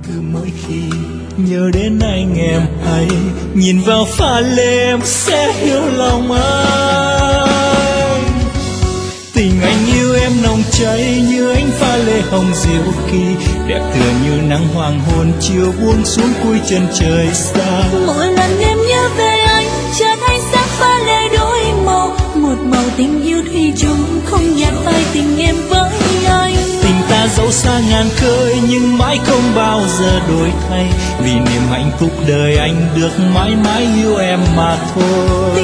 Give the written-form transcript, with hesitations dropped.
cứ mỗi khi nhớ đến anh em hay nhìn vào pha lê em sẽ hiểu lòng anh. Tình anh yêu em nồng cháy như ánh pha lê hồng diệu kỳ, đẹp tựa như nắng hoàng hôn chiều buông xuống cuối chân trời xa. Mỗi lần em nhớ về anh chợt ánh sáng pha lê đổi màu, một màu tình yêu thủy chung không nhạt phai tình em với anh. Tình ta dẫu xa ngàn khơi nhưng mãi không bao giờ đổi thay, vì niềm hạnh phúc đời anh được mãi mãi yêu em mà thôi.